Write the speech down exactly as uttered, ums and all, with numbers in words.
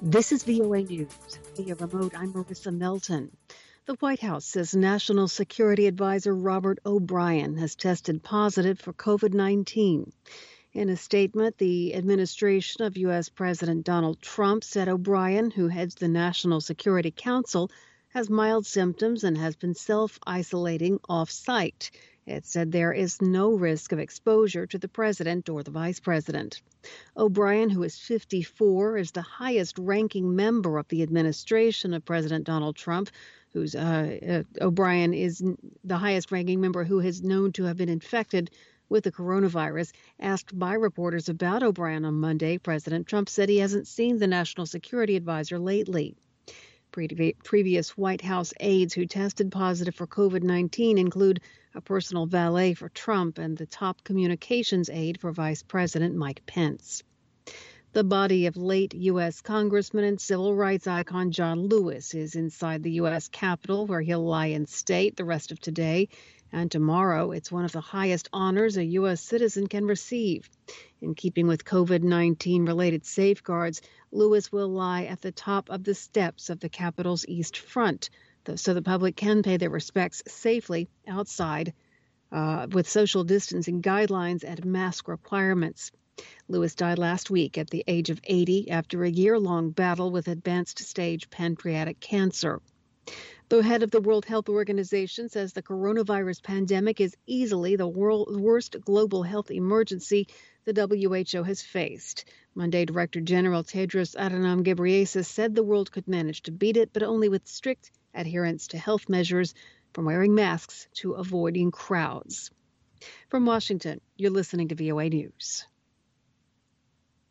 This is V O A News. Via remote, I'm Marissa Melton. The White House says National Security Advisor Robert O'Brien has tested positive for COVID nineteen. In a statement, the administration of U S. President Donald Trump said O'Brien, who heads the National Security Council, has mild symptoms and has been self-isolating off-site. It said there is no risk of exposure to the president or the vice president. O'Brien, who is fifty-four, is the highest-ranking member of the administration of President Donald Trump, who's uh, uh, O'Brien is the highest-ranking member who is known to have been infected with the coronavirus. Asked by reporters about O'Brien on Monday, President Trump said he hasn't seen the National Security Advisor lately. Pre- previous White House aides who tested positive for COVID nineteen include a personal valet for Trump and the top communications aide for Vice President Mike Pence. The body of late U S. Congressman and civil rights icon John Lewis is inside the U S. Capitol, where he'll lie in state the rest of today and tomorrow. It's one of the highest honors a U S citizen can receive. In keeping with COVID nineteen related safeguards, Lewis will lie at the top of the steps of the Capitol's East Front, so the public can pay their respects safely outside uh, with social distancing guidelines and mask requirements. Lewis died last week at the age of eighty after a year-long battle with advanced stage pancreatic cancer. The head of the World Health Organization says the coronavirus pandemic is easily the world, worst global health emergency the W H O has faced. Monday, Director General Tedros Adhanom Ghebreyesus said the world could manage to beat it, but only with strict adherence to health measures, from wearing masks to avoiding crowds. From Washington, you're listening to V O A News.